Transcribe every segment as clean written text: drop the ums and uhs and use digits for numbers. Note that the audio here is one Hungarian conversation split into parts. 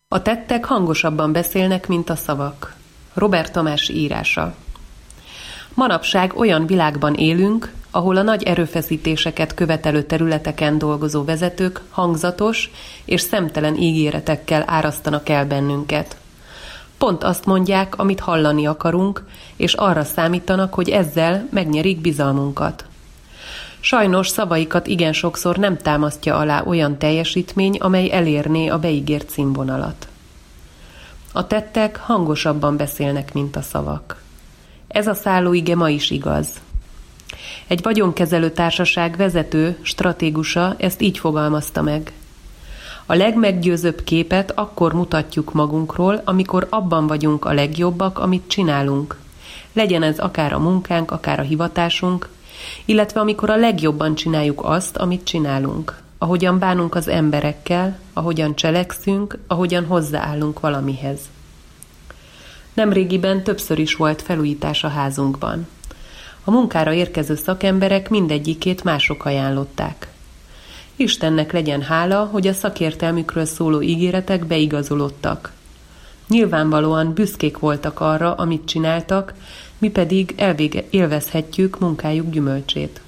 A tettek hangosabban beszélnek, mint a szavak. Robert Tamás írása. Manapság olyan világban élünk, ahol a nagy erőfeszítéseket követelő területeken dolgozó vezetők hangzatos és szemtelen ígéretekkel árasztanak el bennünket. Pont azt mondják, amit hallani akarunk, és arra számítanak, hogy ezzel megnyerik bizalmunkat. Sajnos szavaikat igen sokszor nem támasztja alá olyan teljesítmény, amely elérné a beígért színvonalat. A tettek hangosabban beszélnek, mint a szavak. Ez a szállóige ma is igaz. Egy vagyonkezelő társaság vezető, stratégusa ezt így fogalmazta meg. A legmeggyőzőbb képet akkor mutatjuk magunkról, amikor abban vagyunk a legjobbak, amit csinálunk. Legyen ez akár a munkánk, akár a hivatásunk, illetve amikor a legjobban csináljuk azt, amit csinálunk. Ahogyan bánunk az emberekkel, ahogyan cselekszünk, ahogyan hozzáállunk valamihez. Nemrégiben többször is volt felújítás a házunkban. A munkára érkező szakemberek mindegyikét mások ajánlották. Istennek legyen hála, hogy a szakértelmükről szóló ígéretek beigazolódtak. Nyilvánvalóan büszkék voltak arra, amit csináltak, mi pedig élvezhetjük munkájuk gyümölcsét.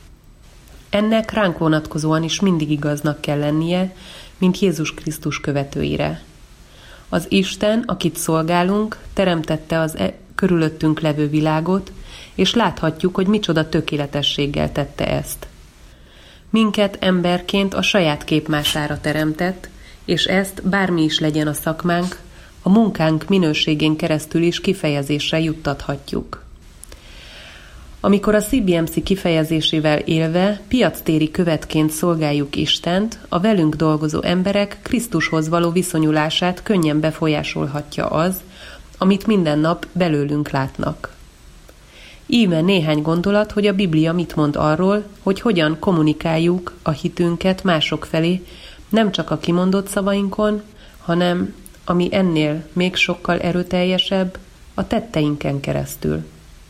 Ennek ránk vonatkozóan is mindig igaznak kell lennie, mint Jézus Krisztus követőire. Az Isten, akit szolgálunk, teremtette az körülöttünk levő világot, és láthatjuk, hogy micsoda tökéletességgel tette ezt. Minket emberként a saját képmására teremtett, és ezt bármi is legyen a szakmánk, a munkánk minőségén keresztül is kifejezésre juttathatjuk. Amikor a CBMC kifejezésével élve piactéri követként szolgáljuk Istent, a velünk dolgozó emberek Krisztushoz való viszonyulását könnyen befolyásolhatja az, amit minden nap belőlünk látnak. Íme néhány gondolat, hogy a Biblia mit mond arról, hogy hogyan kommunikáljuk a hitünket mások felé, nem csak a kimondott szavainkon, hanem, ami ennél még sokkal erőteljesebb, a tetteinken keresztül.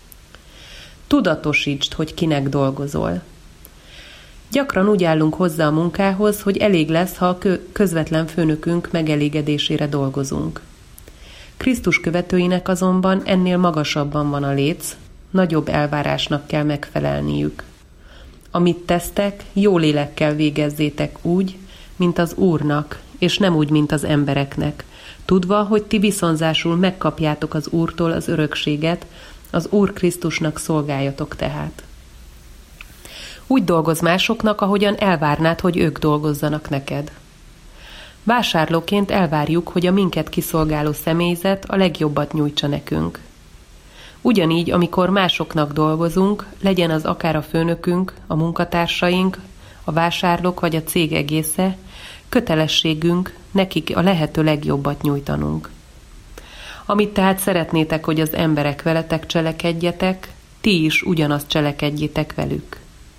Tudatosítsd, hogy kinek dolgozol. Gyakran úgy állunk hozzá a munkához, hogy elég lesz, ha a közvetlen főnökünk megelégedésére dolgozunk. Krisztus követőinek azonban ennél magasabban van a léc, nagyobb elvárásnak kell megfelelniük. Amit tesztek, jó lélekkel végezzétek úgy, mint az Úrnak, és nem úgy, mint az embereknek, tudva, hogy ti viszonzásul megkapjátok az Úrtól az örökséget, az Úr Krisztusnak szolgáljatok tehát. Úgy dolgozz másoknak, ahogyan elvárnád, hogy ők dolgozzanak neked. Vásárlóként elvárjuk, hogy a minket kiszolgáló személyzet a legjobbat nyújtsa nekünk. Ugyanígy, amikor másoknak dolgozunk, legyen az akár a főnökünk, a munkatársaink, a vásárlók vagy a cég egésze, kötelességünk nekik a lehető legjobbat nyújtanunk. Amit tehát szeretnétek, hogy az emberek veletek cselekedjetek, ti is ugyanazt cselekedjétek velük.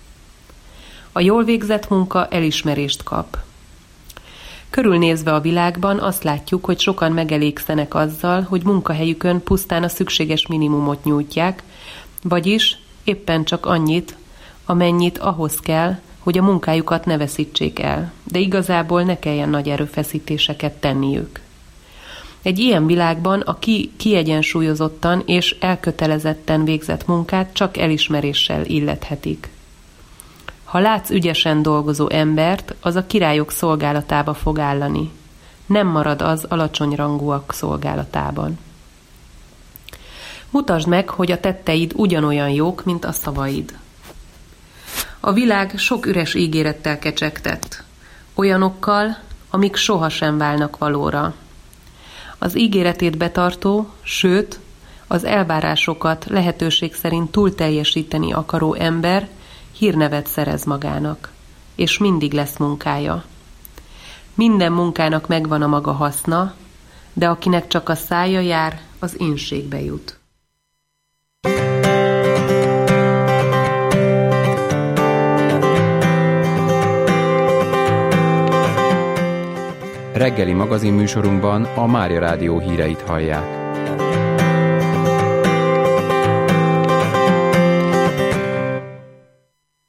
A jól végzett munka elismerést kap. Körülnézve a világban azt látjuk, hogy sokan megelégszenek azzal, hogy munkahelyükön pusztán a szükséges minimumot nyújtják, vagyis éppen csak annyit, amennyit ahhoz kell, hogy a munkájukat ne veszítsék el, de igazából ne kelljen nagy erőfeszítéseket tenniük. Egy ilyen világban a kiegyensúlyozottan és elkötelezetten végzett munkát csak elismeréssel illethetik. Ha látsz ügyesen dolgozó embert, az a királyok szolgálatába fog állani. Nem marad az alacsony rangúak szolgálatában. Mutasd meg, hogy a tetteid ugyanolyan jók, mint a szavaid. A világ sok üres ígérettel kecsegtett, olyanokkal, amik sohasem válnak valóra. Az ígéretét betartó, sőt, az elvárásokat lehetőség szerint túl teljesíteni akaró ember hírnevet szerez magának, és mindig lesz munkája. Minden munkának megvan a maga haszna, de akinek csak a szája jár, az ínségbe jut. Reggeli magazinműsorunkban a Mária Rádió híreit hallják.